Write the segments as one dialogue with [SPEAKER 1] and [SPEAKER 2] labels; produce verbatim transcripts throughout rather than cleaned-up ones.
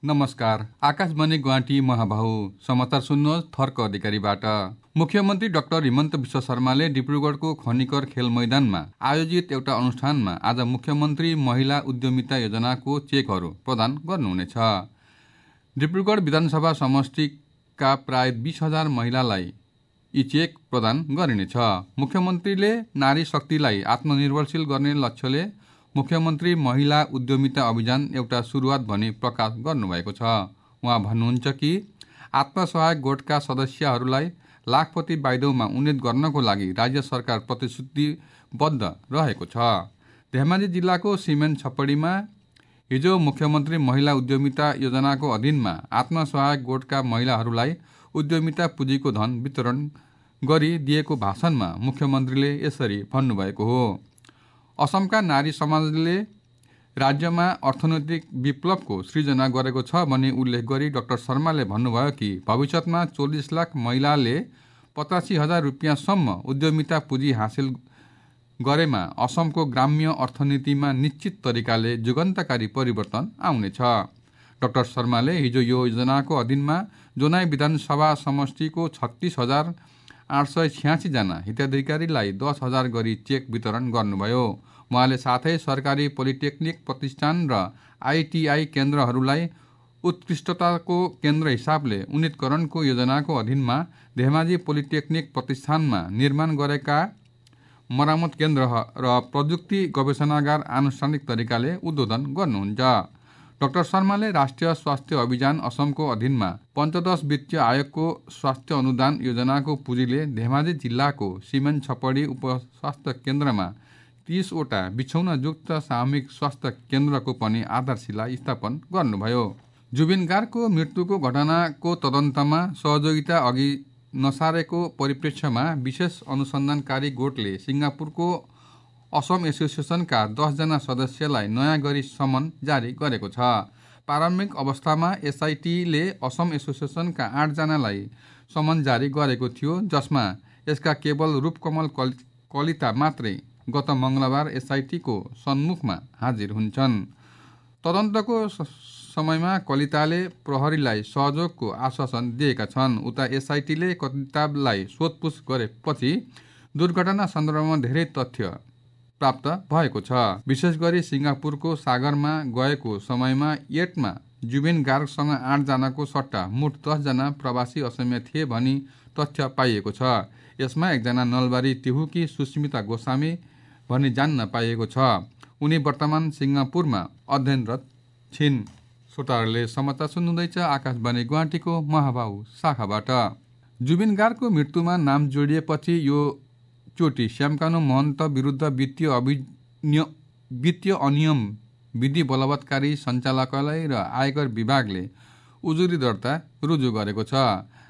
[SPEAKER 1] नमस्कार। आकाशवाणी गुवाहाटी महाबाहु समाचार सुन्नुहोस् थर्क अधिकारीबाट। मुख्यमन्त्री डाक्टर हिमन्त विश्व शर्माले डिब्रुगढको खनिकर खेल मैदानमा आयोजित एउटा अनुष्ठानमा आज मुख्यमन्त्री महिला उद्यमिता योजनाको चेकहरू प्रदान गर्नुहुनेछ। डिब्रुगढ विधानसभा समष्टिका प्राय बीस हजार महिलालाई यी चेक प्रदान गरिनेछ। मुख्यमन्त्रीले नारी शक्तिलाई आत्मनिर्भरशील गर्ने लक्ष्यले मुख्यमन्त्री महिला उद्यमिता अभियान एउटा सुरुवात भनी प्रकाश गर्नुभएको छ। उहाँ भन्नुहुन्छ कि आत्मसहायक गोठका सदस्यहरूलाई लाखपति बाइदेउमा उन्नत गर्नको लागि राज्य सरकार प्रतिश्रुतिबद्ध रहेको छ। धेमाजी जिल्लाको सिमेन्ट छप्पडीमा हिजो मुख्यमन्त्री महिला उद्यमिता योजनाको अधीनमा आत्मसहायक गोठका महिलाहरूलाई उद्यमिता पुँजीको धन वितरण गरिदिएको भाषणमा मुख्यमन्त्रीले यसरी भन्नुभएको हो। असमका नारी समाजले राज्यमा अर्थनैतिक विप्लवको सृजना गरेको छ भन्ने उल्लेख गरी डाक्टर शर्माले भन्नुभयो कि भविष्यमा चौलिस लाख महिलाले पचासी हजार रुपियाँसम्म उद्यमिता पुँजी हासिल गरेमा असमको ग्राम्य अर्थनीतिमा निश्चित तरिकाले जुगन्तकारी परिवर्तन आउनेछ। डाक्टर शर्माले हिजो यो योजनाको अधीनमा जोनाई विधानसभा समष्टिको छत्तीस हजार आठ सय छ्यासी जना हिताधिकारीलाई दस हजार गरी चेक वितरण गर्नुभयो। उहाँले साथै सरकारी पोलिटेक्निक प्रतिष्ठान र आइटिआई केन्द्रहरूलाई उत्कृष्टताको केन्द्र हिसाबले उन्नीतकरणको योजनाको अधीनमा धेमाजी पोलिटेक्निक प्रतिष्ठानमा निर्माण गरेका मरामत केन्द्र र प्रजुक्ति गवेषणागार आनुষ্ঠাनिक तरिकाले उद्बोधन गर्नुहुन्छ। डाक्टर शर्माले राष्ट्रिय स्वास्थ्य अभियान असमको अधीनमा पञ्चदश वित्तीय आयोगको स्वास्थ्य अनुदान योजनाको पुँजीले धेमाजी जिल्लाको सिमेन्ट छप्पडी उपस्वास्थ्य केन्द्रमा तीसवटा बिछौनायुक्त सामूहिक स्वास्थ्य केन्द्रको पनि आधारशिला स्थापन गर्नुभयो। जुबिन गार्गको मृत्युको घटनाको तदन्तमा सहयोगिता अघि नसारेको परिप्रेक्ष्यमा विशेष अनुसन्धानकारी गोठले सिङ्गापुरको असम एसोसिएसनका दसजना सदस्यलाई नयाँ गरी समन जारी गरेको छ। प्रारम्भिक अवस्थामा एसआइटीले असम एसोसिएसनका आठजनालाई समन जारी गरेको थियो, जसमा यसका केवल रूपकमल कलिता मात्रै गत मङ्गलबार एसआइटीको सन्मुखमा हाजिर हुन्छन्। तदन्तको समयमा कलिताले प्रहरीलाई सहयोगको आश्वासन दिएका छन्। उता एसआइटीले कलितालाई सोधपुछ गरेपछि दुर्घटना सन्दर्भमा धेरै तथ्य प्राप्त भएको छ। विशेष गरी सिङ्गापुरको सागरमा गएको समयमा येटमा जुबिन गार्गसँग आठजनाको सट्टा मोट दसजना प्रवासी असमिया थिए भनी तथ्य पाइएको छ। यसमा एकजना नलबारी तिहुकी सुस्मिता गोस्वामी भनी जान्न पाइएको छ। उनी वर्तमान सिङ्गापुरमा अध्ययनरत छिन्। श्रोताहरूले समाचार सुन्नुहुँदैछ आकाशवाणी गुवाहाटीको महाबाहु शाखाबाट। जुबिन गार्गको मृत्युमा नाम जोडिएपछि यो चोटि श्यामकानु महन्त विरुद्ध वित्तीय अभिनिय वित्तीय अनियम विधि बलवत्कारी सञ्चालकालय र आयकर विभागले उजुरी दर्ता रुजु गरेको छ।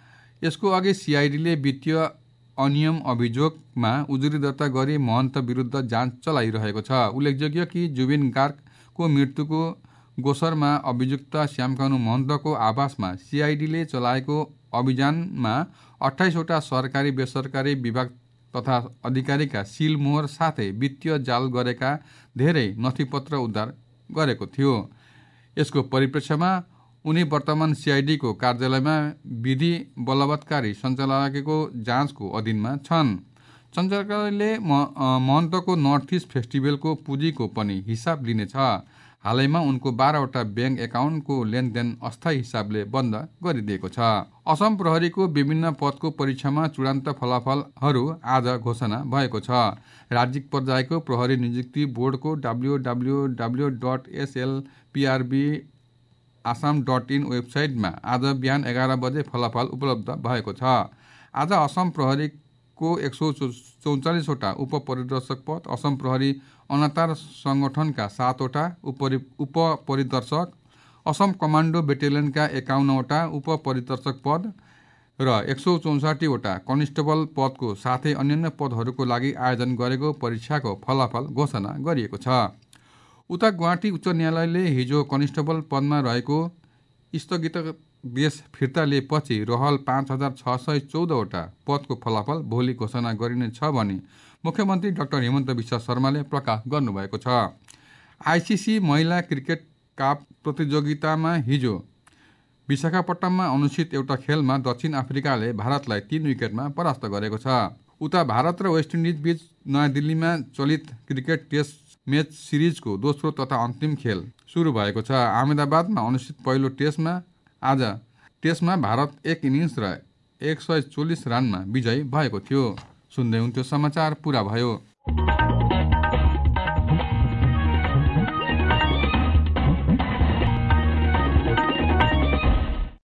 [SPEAKER 1] यसको अघि सिआइडीले वित्तीय अनियम अभियोगमा उजुरी दर्ता गरी महन्त विरुद्ध जाँच चलाइरहेको छ। उल्लेखयोग्य कि जुबिन गार्गको मृत्युको गोसरमा अभियुक्त श्यामकानु महन्तको आवासमा सिआइडीले चलाएको अभियानमा अठाइसवटा सरकारी बेसरकारी विभाग तथा अधिकारीका सिलमोहर साथै वित्तीय जाल गरेका धेरै नथिपत्र उद्धार गरेको थियो। यसको परिप्रेक्ष्यमा उनी वर्तमान सिआइडीको कार्यालयमा विधि बलवत्कारी सञ्चालकालयको जाँचको अधीनमा छन्। सञ्चालकालयले महन्तको नर्थ इस्ट फेस्टिभलको पुँजीको पनि हिसाब लिनेछ। हालैमा उनको बाह्रवटा ब्याङ्क एकाउन्टको लेनदेन अस्थायी हिसाबले बन्द गरिदिएको छ। असम प्रहरीको विभिन्न पदको परीक्षामा चूडान्त फलाफलहरू आज घोषणा भएको छ। राज्यिक पर्यायको प्रहरी नियुक्ति बोर्डको W W W dot SLPRB Assam dot in वेबसाइटमा आज बिहान एघार बजे फलाफल उपलब्ध भएको छ। आज असम प्रहरीको एक सौ चौचालिसवटा उप परिदर्शक पद, असम प्रहरी अनातार सङ्गठनका सातवटा उप परिदर्शक, असम कमान्डो बेटेलियनका एकाउन्नवटा उप परिदर्शक पद र एक सौ चौसठीवटा कन्स्टेबल पदको साथै अन्यान्य पदहरूको लागि आयोजन गरेको परीक्षाको फलाफल घोषणा गरिएको छ। उता गुवाहाटी उच्च न्यायालयले हिजो कन्स्टेबल पदमा रहेको स्थगितादेश फिर्ता लिएपछि रहल पाँच हजार छ सय चौधवटा पदको फलाफल भोलि घोषणा गरिनेछ भनी मुख्यमन्त्री डाक्टर हिमन्त विश्व शर्माले प्रकाश गर्नुभएको छ। आइसिसी महिला क्रिकेट कप प्रतियोगितामा हिजो विशाखापट्टनममा अनुष्ठित एउटा खेलमा दक्षिण अफ्रिकाले भारतलाई तीन विकेटमा परास्त गरेको छ। उता भारत र वेस्ट इन्डिज बीच नयाँ दिल्लीमा चलित क्रिकेट टेस्ट मैच सिरिजको दोस्रो तथा अन्तिम खेल सुरु भएको छ। अहमदाबादमा अनुष्ठित पहिलो टेस्टमा आज टेस्टमा भारत एक इनिङ्स र एक सय चौलिस रनमा विजयी भएको थियो। सुन्दै हुन्थ्यो समाचार पुरा भयो।